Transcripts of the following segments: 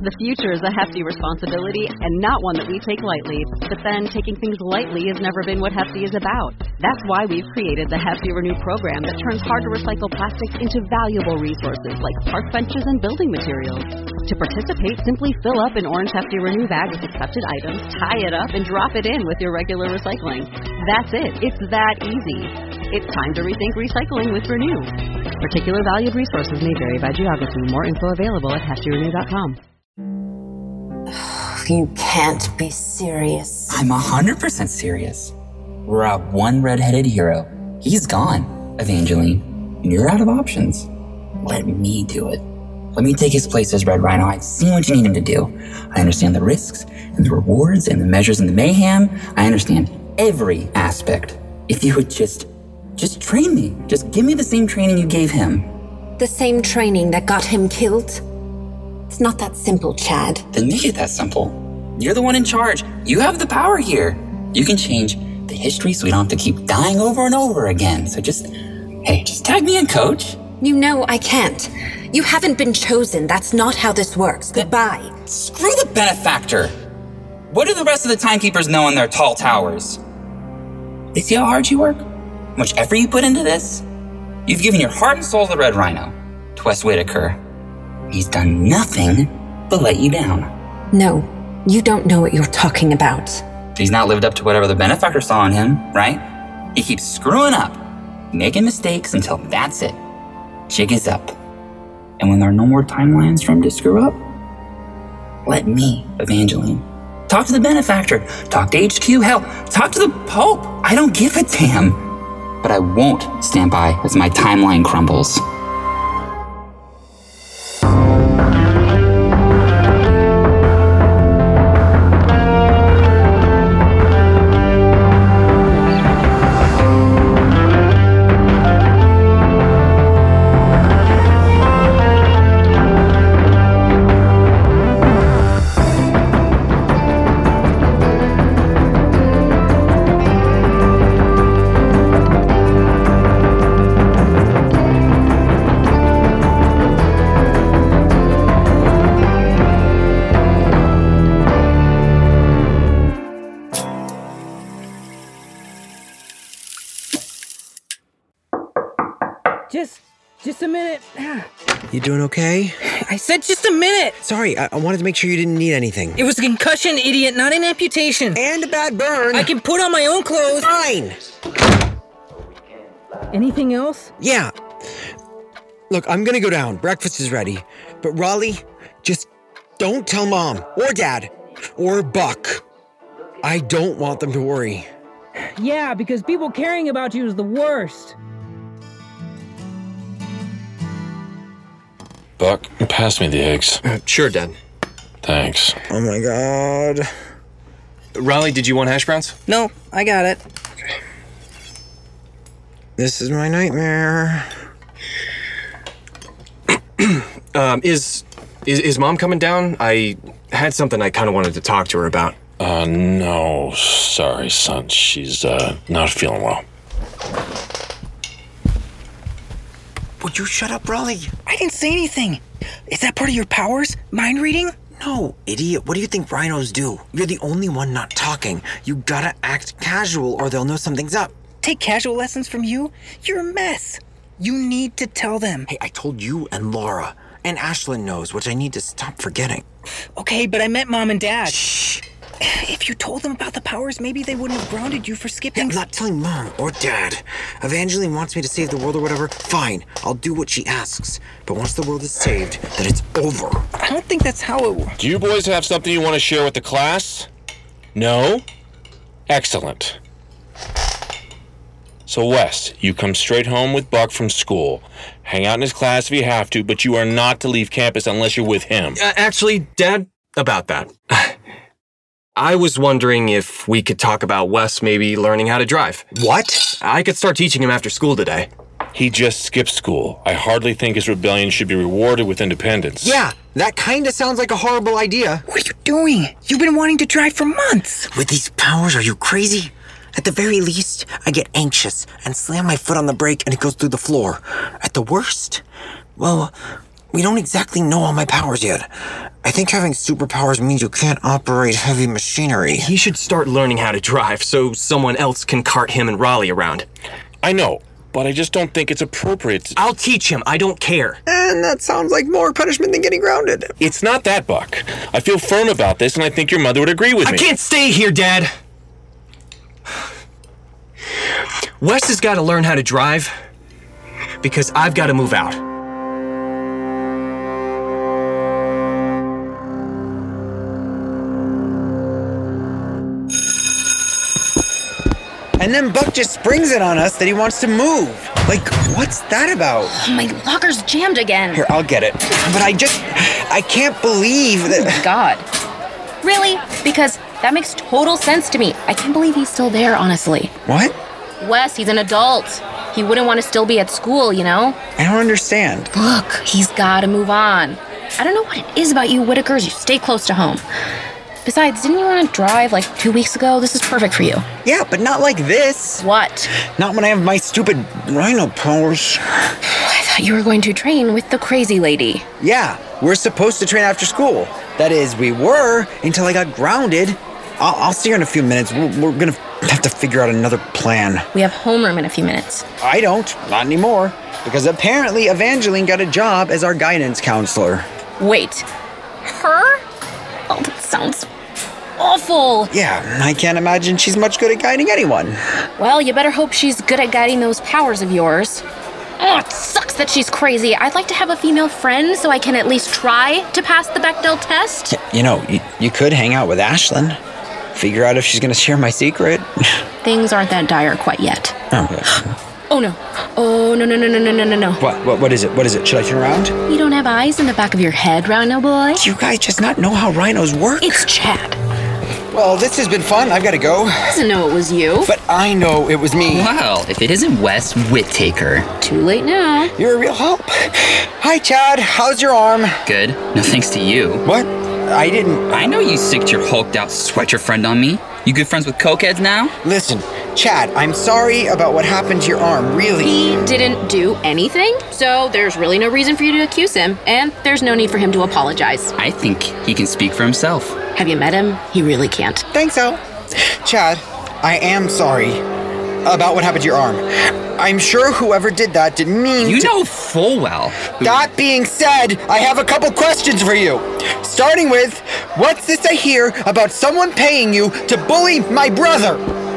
The future is a hefty responsibility and not one that we take lightly. But then, taking things lightly has never been what Hefty is about. That's why we've created the Hefty Renew program that turns hard-to-recycle plastics into valuable resources like park benches and building materials. To participate, simply fill up an orange Hefty Renew bag with accepted items, tie it up, and drop it in with your regular recycling. That's it. It's that easy. It's time to rethink recycling with Renew. Particular valued resources may vary by geography. More info available at heftyrenew.com. You can't be serious. I'm 100% serious. We're out one red-headed hero. He's gone, Evangeline. And you're out of options. Let me do it. Let me take his place as Red Rhino. I've seen what you need him to do. I understand the risks and the rewards and the measures and the mayhem. I understand every aspect. If you would just train me. Just give me the same training you gave him. The same training that got him killed? It's not that simple, Chad. Then make it that simple. You're the one in charge. You have the power here. You can change the history so we don't have to keep dying over and over again. So just tag me in, coach. You know I can't. You haven't been chosen. That's not how this works. Goodbye. Screw the benefactor. What do the rest of the timekeepers know in their tall towers? They see how hard you work? How much effort you put into this? You've given your heart and soul to the Red Rhino, to Wes Whitaker. He's done nothing but let you down. No, you don't know what you're talking about. He's not lived up to whatever the benefactor saw in him, right? He keeps screwing up, making mistakes until that's it. Jig is up. And when there are no more timelines for him to screw up, let me, Evangeline, talk to the benefactor, talk to HQ, hell, talk to the Pope. I don't give a damn. But I won't stand by as my timeline crumbles. Just a minute. You doing okay? I said just a minute. Sorry, I wanted to make sure you didn't need anything. It was a concussion, idiot, not an amputation. And a bad burn. I can put on my own clothes. Fine. Anything else? Yeah. Look, I'm gonna go down. Breakfast is ready. But Raleigh, just don't tell Mom or Dad or Buck. I don't want them to worry. Yeah, because people caring about you is the worst. Buck, pass me the eggs. Sure, Dad. Thanks. Oh my God. Raleigh, did you want hash browns? No, I got it. Okay. This is my nightmare. Is Mom coming down? I had something I kind of wanted to talk to her about. No, sorry, son. She's, not feeling well. Would you shut up, Raleigh? I didn't say anything. Is that part of your powers? Mind reading? No, idiot. What do you think rhinos do? You're the only one not talking. You gotta act casual or they'll know something's up. Take casual lessons from you? You're a mess. You need to tell them. Hey, I told you and Laura. And Ashlyn knows, which I need to stop forgetting. Okay, but I meant Mom and Dad. Shh. If you told them about the powers, maybe they wouldn't have grounded you for skipping. I'm not telling Mom or Dad. Evangeline wants me to save the world or whatever. Fine, I'll do what she asks. But once the world is saved, then it's over. I don't think that's how it works. Do you boys have something you want to share with the class? No? Excellent. So, Wes, you come straight home with Buck from school. Hang out in his class if you have to, but you are not to leave campus unless you're with him. Actually, Dad, about that. I was wondering if we could talk about Wes maybe learning how to drive. What? I could start teaching him after school today. He just skipped school. I hardly think his rebellion should be rewarded with independence. Yeah, that kinda sounds like a horrible idea. What are you doing? You've been wanting to drive for months. With these powers, are you crazy? At the very least, I get anxious and slam my foot on the brake and it goes through the floor. At the worst, well, we don't exactly know all my powers yet. I think having superpowers means you can't operate heavy machinery. He should start learning how to drive so someone else can cart him and Raleigh around. I know, but I just don't think it's appropriate. I'll teach him. I don't care. And that sounds like more punishment than getting grounded. It's not that, Buck. I feel firm about this, and I think your mother would agree with me. I can't stay here, Dad. Wes has got to learn how to drive because I've got to move out. And then Buck just springs it on us that he wants to move. Like, what's that about? My locker's jammed again. Here, I'll get it. But I can't believe that... Oh, God. Really? Because that makes total sense to me. I can't believe he's still there, honestly. What? Wes, he's an adult. He wouldn't want to still be at school, you know? I don't understand. Look, he's gotta move on. I don't know what it is about you Whitakers. You stay close to home. Besides, didn't you want to drive like 2 weeks ago? This is perfect for you. Yeah, but not like this. What? Not when I have my stupid rhino powers. I thought you were going to train with the crazy lady. Yeah, we're supposed to train after school. That is, we were until I got grounded. I'll see her in a few minutes. We're gonna have to figure out another plan. We have homeroom in a few minutes. I don't. Not anymore. Because apparently Evangeline got a job as our guidance counselor. Wait. Her? Oh, that sounds awful. Yeah, I can't imagine she's much good at guiding anyone. Well, you better hope she's good at guiding those powers of yours. Oh, it sucks that she's crazy. I'd like to have a female friend so I can at least try to pass the Bechdel test. You know, you could hang out with Ashlyn. Figure out if she's gonna share my secret. Things aren't that dire quite yet. Oh, yeah. Oh, no. Oh, no. What is it? What is it? Should I turn around? You don't have eyes in the back of your head, Rhino boy? Do you guys just not know how rhinos work? It's Chad. Well, this has been fun. I've got to go. Doesn't know it was you. But I know it was me. Well, if it isn't Wes Whittaker. Too late now. You're a real help. Hi, Chad. How's your arm? Good. No thanks to you. What? I didn't... I know you sicked your hulked out sweater friend on me. You good friends with cokeheads now? Listen, Chad, I'm sorry about what happened to your arm, really. He didn't do anything, so there's really no reason for you to accuse him, and there's no need for him to apologize. I think he can speak for himself. Have you met him? He really can't. Thanks, Al. Chad, I am sorry about what happened to your arm. I'm sure whoever did that didn't mean You to... know full well. That being said, I have a couple questions for you. Starting with, what's this I hear about someone paying you to bully my brother?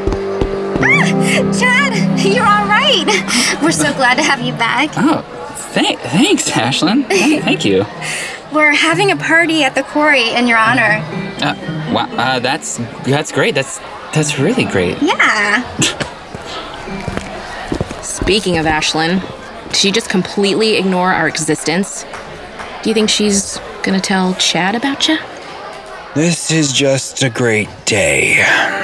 Chad, you're all right. We're so glad to have you back. Oh, thanks, Ashlyn. Thank you. We're having a party at the quarry in your honor. Wow, that's great. That's really great. Yeah. Speaking of Ashlyn, did she just completely ignore our existence? Do you think she's gonna tell Chad about you? This is just a great day.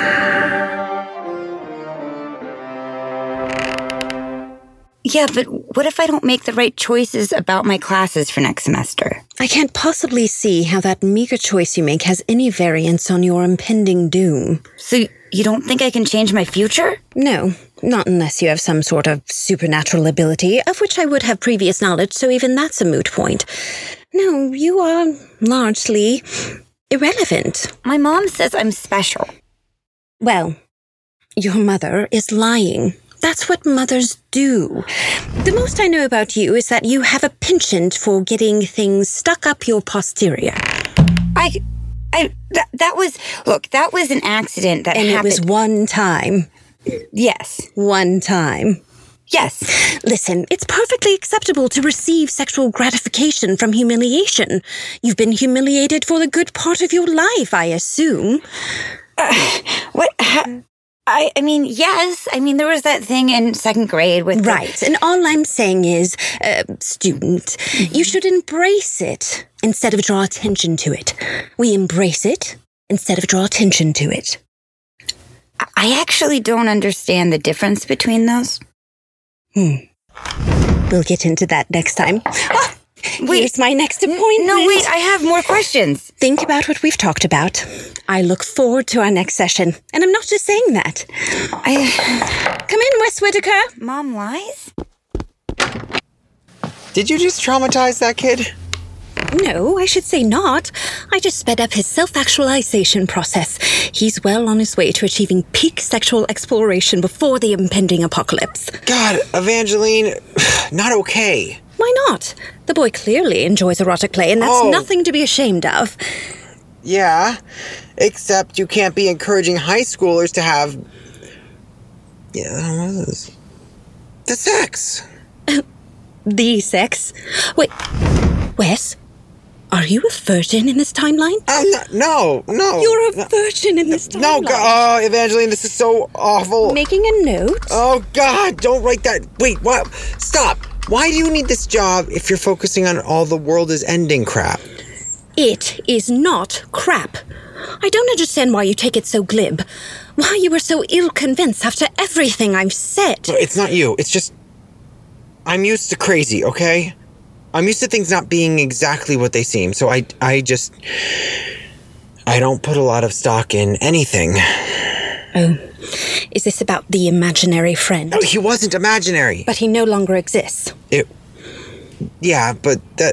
Yeah, but what if I don't make the right choices about my classes for next semester? I can't possibly see how that meager choice you make has any variance on your impending doom. So you don't think I can change my future? No, not unless you have some sort of supernatural ability, of which I would have previous knowledge, so even that's a moot point. No, you are largely irrelevant. My mom says I'm special. Well, your mother is lying. That's what mothers do. The most I know about you is that you have a penchant for getting things stuck up your posterior. That was an accident that happened. And it was one time. Yes. One time. Yes. Listen, it's perfectly acceptable to receive sexual gratification from humiliation. You've been humiliated for the good part of your life, I assume. I mean, yes. I mean, there was that thing in second grade with... Right, and all I'm saying is, student, you should embrace it instead of draw attention to it. We embrace it instead of draw attention to it. I actually don't understand the difference between those. We'll get into that next time. Oh, here's my next appointment. No, wait, I have more questions. Think about what we've talked about. I look forward to our next session. And I'm not just saying that. Come in, Wes Whittaker. Mom lies? Did you just traumatize that kid? No, I should say not. I just sped up his self-actualization process. He's well on his way to achieving peak sexual exploration before the impending apocalypse. God, Evangeline, not okay. Why not? The boy clearly enjoys erotic play, and that's nothing to be ashamed of. Yeah, except you can't be encouraging high schoolers to have... Yeah, what is this? The sex. The sex? Wait, Wes, are you a virgin in this timeline? No. You're a virgin in this timeline. No, Evangeline, this is so awful. Making a note? Oh, God, don't write that. Wait, what? Stop. Why do you need this job if you're focusing on all the world is ending crap? It is not crap. I don't understand why you take it so glib. Why you were so ill-convinced after everything I've said. No, it's not you. It's just... I'm used to crazy, okay? I'm used to things not being exactly what they seem, so I don't put a lot of stock in anything. Oh, is this about the imaginary friend? No, he wasn't imaginary. But he no longer exists. Yeah, but that...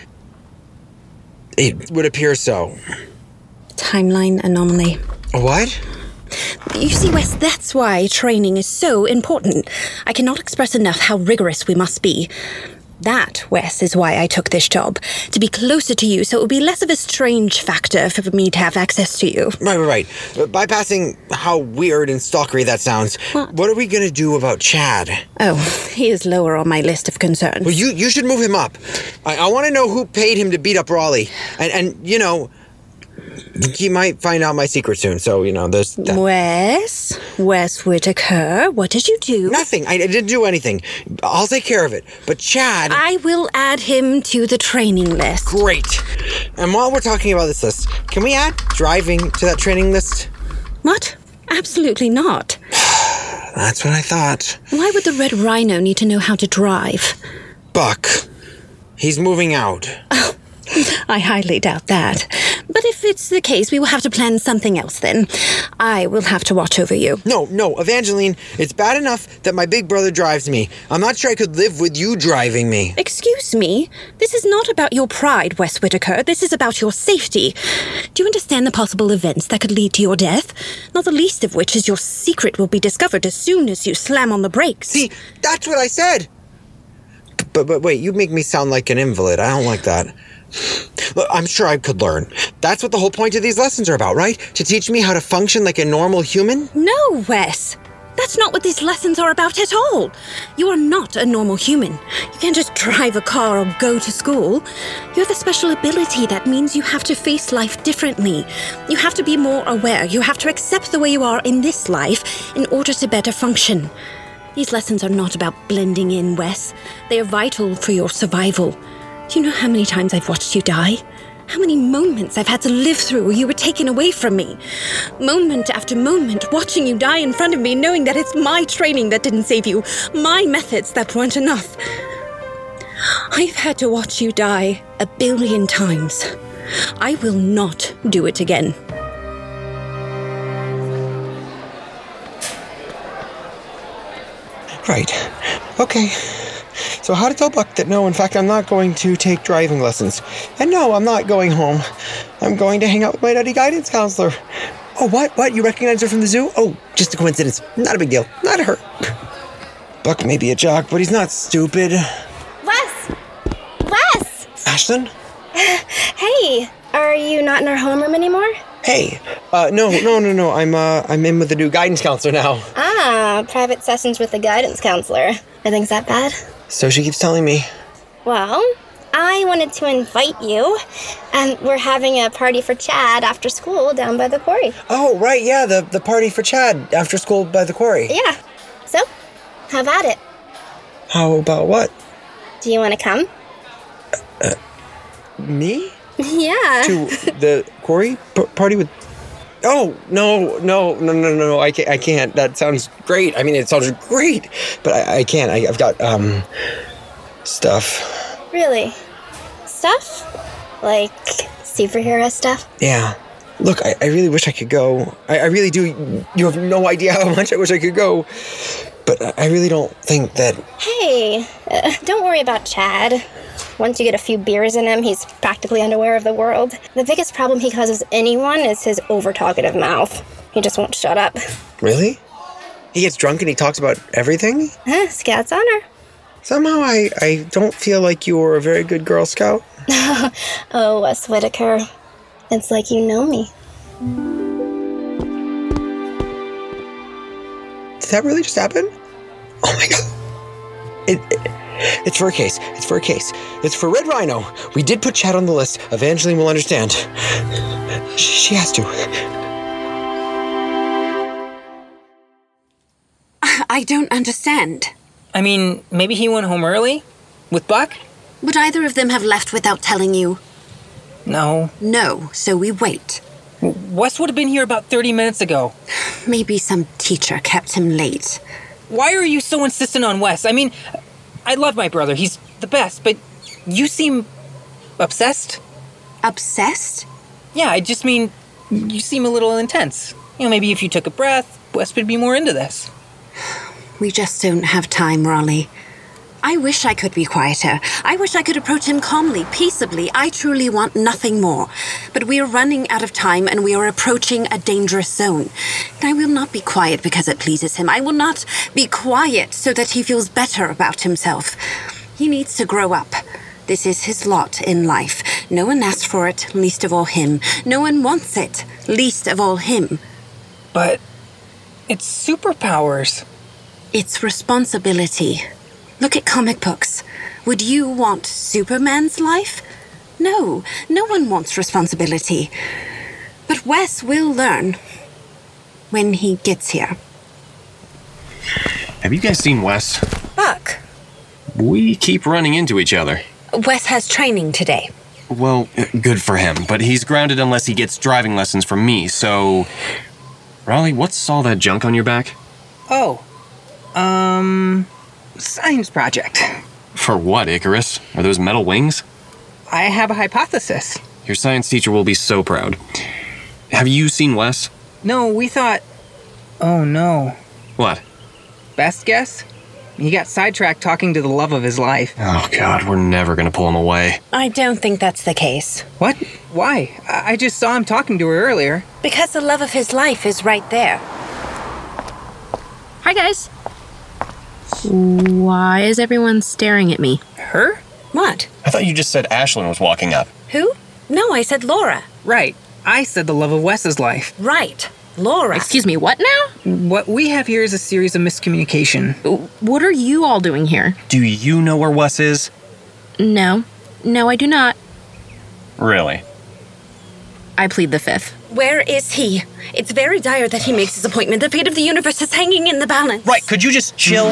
It would appear so. Timeline anomaly. What? You see, Wes, that's why training is so important. I cannot express enough how rigorous we must be. That, Wes, is why I took this job. To be closer to you, so it would be less of a strange factor for me to have access to you. Right. Bypassing how weird and stalkery that sounds, what are we going to do about Chad? Oh, he is lower on my list of concerns. Well, you should move him up. I want to know who paid him to beat up Raleigh. And you know... He might find out my secret soon, so, there's that. Wes Whitaker, what did you do? Nothing. I didn't do anything. I'll take care of it. But Chad... I will add him to the training list. Great. And while we're talking about this list, can we add driving to that training list? What? Absolutely not. That's what I thought. Why would the Red Rhino need to know how to drive? Buck. He's moving out. Oh, I highly doubt that. But if it's the case, we will have to plan something else then. I will have to watch over you. No, Evangeline, it's bad enough that my big brother drives me. I'm not sure I could live with you driving me. Excuse me? This is not about your pride, Wes Whitaker. This is about your safety. Do you understand the possible events that could lead to your death? Not the least of which is your secret will be discovered as soon as you slam on the brakes. See, that's what I said. But wait, you make me sound like an invalid. I don't like that. Look, I'm sure I could learn. That's what the whole point of these lessons are about, right? To teach me how to function like a normal human? No, Wes. That's not what these lessons are about at all. You are not a normal human. You can't just drive a car or go to school. You have a special ability that means you have to face life differently. You have to be more aware. You have to accept the way you are in this life in order to better function. These lessons are not about blending in, Wes. They are vital for your survival. Do you know how many times I've watched you die? How many moments I've had to live through where you were taken away from me? Moment after moment, watching you die in front of me, knowing that it's my training that didn't save you, my methods that weren't enough. I've had to watch you die 1 billion times. I will not do it again. Right. Okay. So how to tell Buck that no, in fact, I'm not going to take driving lessons. And no, I'm not going home. I'm going to hang out with my nutty guidance counselor. Oh, what? You recognize her from the zoo? Oh, just a coincidence. Not a big deal. Not her. Buck may be a jock, but he's not stupid. Wes! Ashlyn? Hey, are you not in our homeroom anymore? Hey. No. I'm in with the new guidance counselor now. Ah, private sessions with the guidance counselor. Are things that bad? So she keeps telling me. Well, I wanted to invite you. We're having a party for Chad after school down by the quarry. Oh, right, yeah, the party for Chad after school by the quarry. Yeah. So, how about it? How about what? Do you want to come? Me? Yeah. To the quarry party with... Oh, no, I can't. That sounds great. I mean, it sounds great, but I can't. I've got, stuff. Really? Stuff? Like superhero stuff? Yeah. Look, I really wish I could go. I really do. You have no idea how much I wish I could go. But I really don't think that... Hey, don't worry about Chad. Once you get a few beers in him, he's practically unaware of the world. The biggest problem he causes anyone is his over-talkative mouth. He just won't shut up. Really? He gets drunk and he talks about everything? Scout's honor. Somehow I don't feel like you were a very good Girl Scout. Oh, Wes Whitaker. It's like you know me. Did that really just happen? Oh my god. It's for a case. It's for a case. It's for Red Rhino. We did put Chad on the list. Evangeline will understand. She has to. I don't understand. I mean, maybe he went home early? With Buck? Would either of them have left without telling you? No. No, so we wait. Wes would have been here about 30 minutes ago. Maybe some teacher kept him late. Why are you so insistent on Wes? I mean, I love my brother. He's the best, but you seem obsessed. Obsessed? Yeah, I just mean, you seem a little intense. You know, maybe if you took a breath, Wes would be more into this. We just don't have time, Raleigh. I wish I could be quieter. I wish I could approach him calmly, peaceably. I truly want nothing more. But we are running out of time and we are approaching a dangerous zone. And I will not be quiet because it pleases him. I will not be quiet so that he feels better about himself. He needs to grow up. This is his lot in life. No one asked for it, least of all him. No one wants it, least of all him. But it's superpowers. It's responsibility. Look at comic books. Would you want Superman's life? No, no one wants responsibility. But Wes will learn when he gets here. Have you guys seen Wes? Buck. We keep running into each other. Wes has training today. Well, good for him, but he's grounded unless he gets driving lessons from me, so... Raleigh, what's all that junk on your back? Oh. Science project. For what, Icarus? Are those metal wings? I have a hypothesis. Your science teacher will be so proud. Have you seen Wes? No, we thought... Oh, no. What? Best guess? He got sidetracked talking to the love of his life. Oh, God, we're never gonna pull him away. I don't think that's the case. What? Why? I just saw him talking to her earlier. Because the love of his life is right there. Hi, guys. Why is everyone staring at me? Her? What? I thought you just said Ashlyn was walking up. Who? No, I said Laura. Right. I said the love of Wes's life. Right. Laura. Excuse me, what now? What we have here is a series of miscommunication. What are you all doing here? Do you know where Wes is? No. No, I do not. Really? I plead the fifth. Where is he? It's very dire that he makes his appointment. The fate of the universe is hanging in the balance. Right, could you just chill?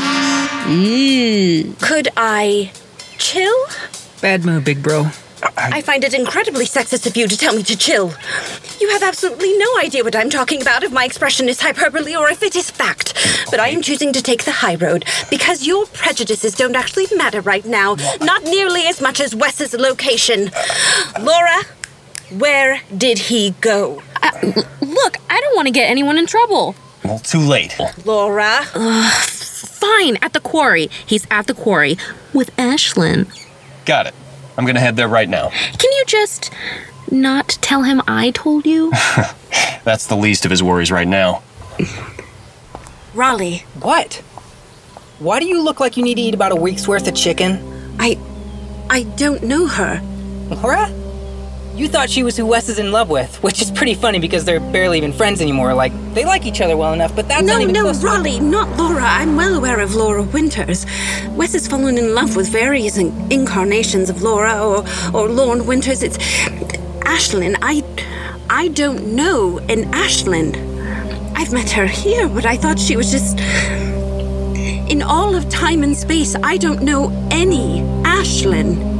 Could I chill? Bad move, big bro. I find it incredibly sexist of you to tell me to chill. You have absolutely no idea what I'm talking about, if my expression is hyperbole or if it is fact. But I am choosing to take the high road because your prejudices don't actually matter right now. Not nearly as much as Wes's location. Laura, where did he go? Look, I don't want to get anyone in trouble. Well, too late. Laura? Fine, at the quarry. He's at the quarry with Ashlyn. Got it. I'm gonna head there right now. Can you just not tell him I told you? That's the least of his worries right now. Raleigh. What? Why do you look like you need to eat about a week's worth of chicken? I don't know her. Laura? You thought she was who Wes is in love with, which is pretty funny because they're barely even friends anymore. Like, they like each other well enough, but that's not even close. No, Raleigh, not Laura. I'm well aware of Laura Winters. Wes has fallen in love with various incarnations of Laura or Lorne Winters. It's Ashlyn. I don't know an Ashlyn. I've met her here, but I thought she was just... In all of time and space, I don't know any Ashlyn.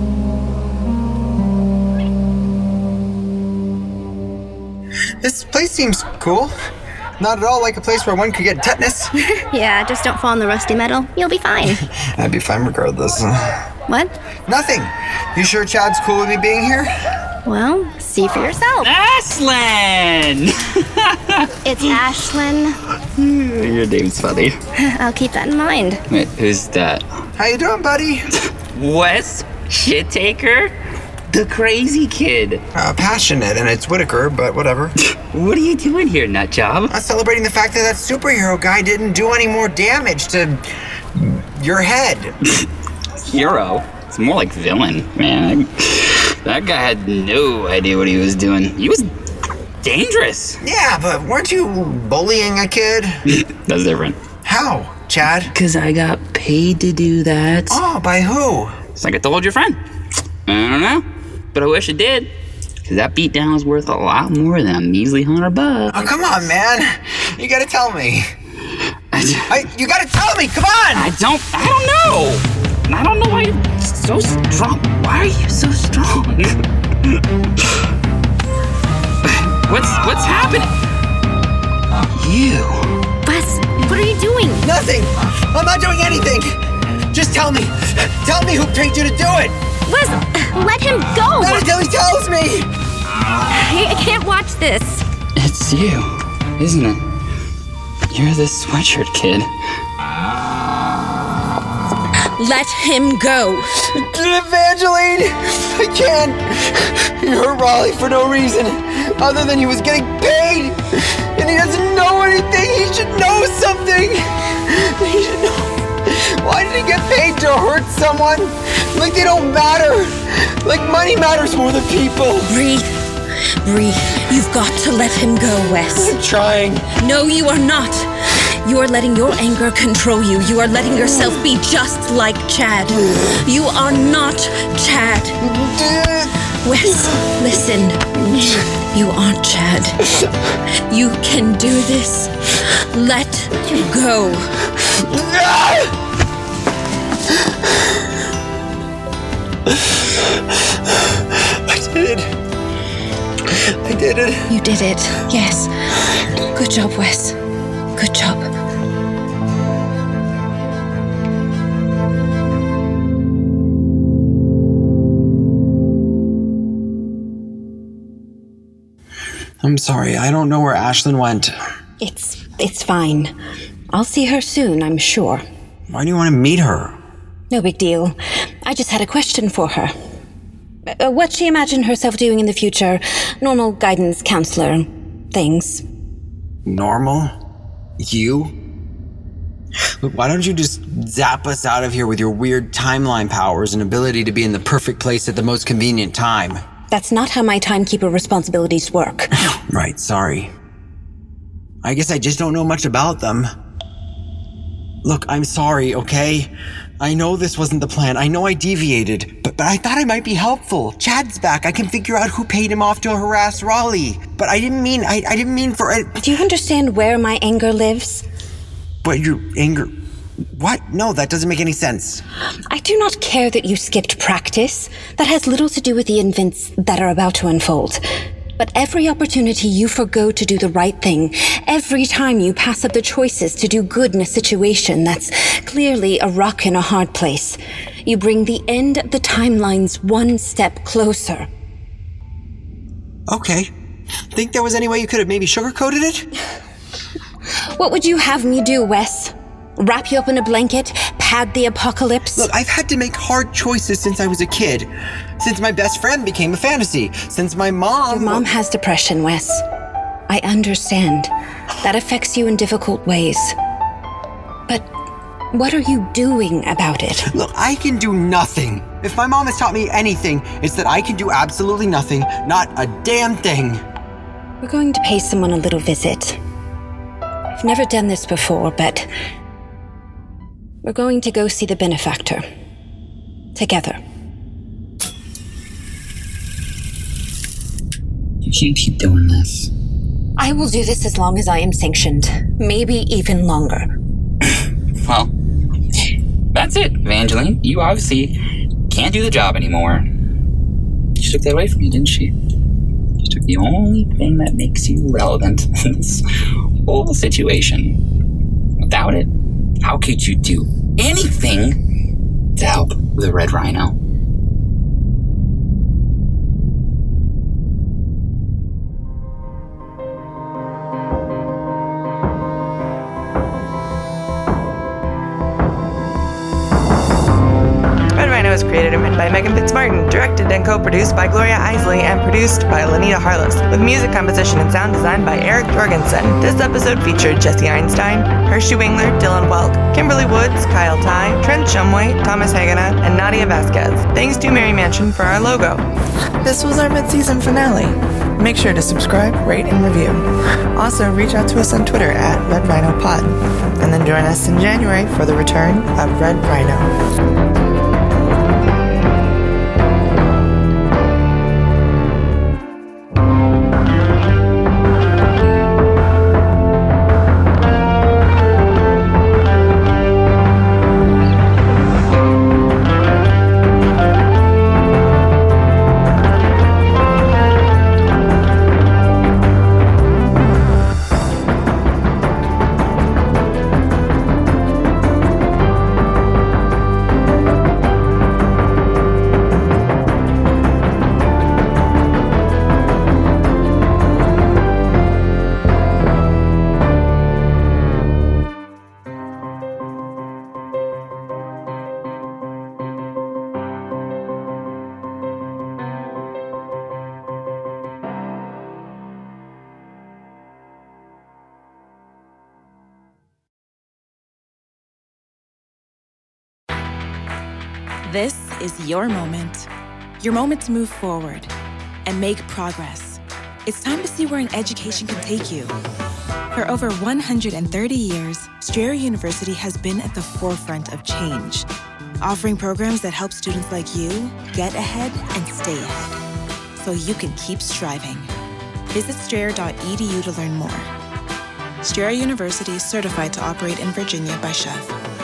This place seems cool. Not at all like a place where one could get tetanus. Yeah, just don't fall in the rusty metal. You'll be fine. I'd be fine regardless. What? Nothing. You sure Chad's cool with me being here? Well, see for yourself. Ashlyn! It's Ashlyn. Your name's funny. I'll keep that in mind. Wait, who's that? How you doing, buddy? Wes? Shit taker? The crazy kid. Passionate, and it's Whitaker, but whatever. What are you doing here, nutjob? I'm celebrating the fact that superhero guy didn't do any more damage to your head. Hero? It's more like villain, man. That guy had no idea what he was doing. He was dangerous. Yeah, but weren't you bullying a kid? That's different. How, Chad? Because I got paid to do that. Oh, by who? It's like I told your friend. I don't know, but I wish it did. Because that beatdown is worth a lot more than a measly $100. Oh, come on, man. You gotta tell me. You gotta tell me, come on! I don't know. I don't know why you're so strong. Why are you so strong? What's happening? You. Wes, what are you doing? Nothing. I'm not doing anything. Just tell me. Tell me who paid you to do it. Wes, let him go. Not until he tells me. I can't watch this. It's you, isn't it? You're the sweatshirt kid. Let him go. Evangeline, I can't. He hurt Raleigh for no reason other than he was getting paid. And he doesn't know anything. He should know something. He should know. Why did he get paid to hurt someone? Like they don't matter. Like money matters more than people. Breathe. You've got to let him go, Wes. I'm trying. No, you are not. You are letting your anger control you. You are letting yourself be just like Chad. You are not Chad. Wes, listen. You aren't Chad. You can do this. Let go. I did it. You did it. Yes. Good job, Wes. Good job. I'm sorry. I don't know where Ashlyn went. It's fine. I'll see her soon, I'm sure. Why do you want to meet her? No big deal. I just had a question for her. What'd she imagine herself doing in the future? Normal guidance counselor things. Normal? You? Look, why don't you just zap us out of here with your weird timeline powers and ability to be in the perfect place at the most convenient time? That's not how my timekeeper responsibilities work. Right, sorry. I guess I just don't know much about them. Look, I'm sorry, okay? I know this wasn't the plan. I know I deviated, but I thought I might be helpful. Chad's back. I can figure out who paid him off to harass Raleigh. But I didn't mean for it. Do you understand where my anger lives? But your anger... What? No, that doesn't make any sense. I do not care that you skipped practice. That has little to do with the events that are about to unfold. But every opportunity you forgo to do the right thing, every time you pass up the choices to do good in a situation that's clearly a rock in a hard place, you bring the end of the timelines one step closer. Okay. Think there was any way you could have maybe sugarcoated it? What would you have me do, Wes? Wrap you up in a blanket? Pad the apocalypse? Look, I've had to make hard choices since I was a kid. Since my best friend became a fantasy. Since my mom... Your mom has depression, Wes. I understand. That affects you in difficult ways. But what are you doing about it? Look, I can do nothing. If my mom has taught me anything, it's that I can do absolutely nothing. Not a damn thing. We're going to pay someone a little visit. I've never done this before, but... we're going to go see the benefactor. Together. You can't keep doing this. I will do this as long as I am sanctioned. Maybe even longer. Well, that's it, Evangeline. You obviously can't do the job anymore. She took that away from you, didn't she? She took the only thing that makes you relevant in this whole situation. Without it, how could you do anything to help the Red Rhino? Red Rhino was created in written by Megan Fitzmartin, directed and co-produced by Gloria Isley, and produced by Lanita Harless, with music composition and sound design by Eric Jorgensen. This episode featured Jesse Einstein, Hershey Wingler, Dylan Welk, Kimberly Woods, Kyle Ty, Trent Shumway, Thomas Haganah, and Nadia Vasquez. Thanks to Mary Mansion for our logo. This was our mid-season finale. Make sure to subscribe, rate, and review. Also, reach out to us on Twitter at Red Rhino Pod. And then join us in January for the return of Red Rhino. This is your moment to move forward and make progress. It's time to see where an education can take you. For over 130 years, Strayer University has been at the forefront of change, offering programs that help students like you get ahead and stay ahead, so you can keep striving. Visit strayer.edu to learn more. Strayer University is certified to operate in Virginia by CHEV.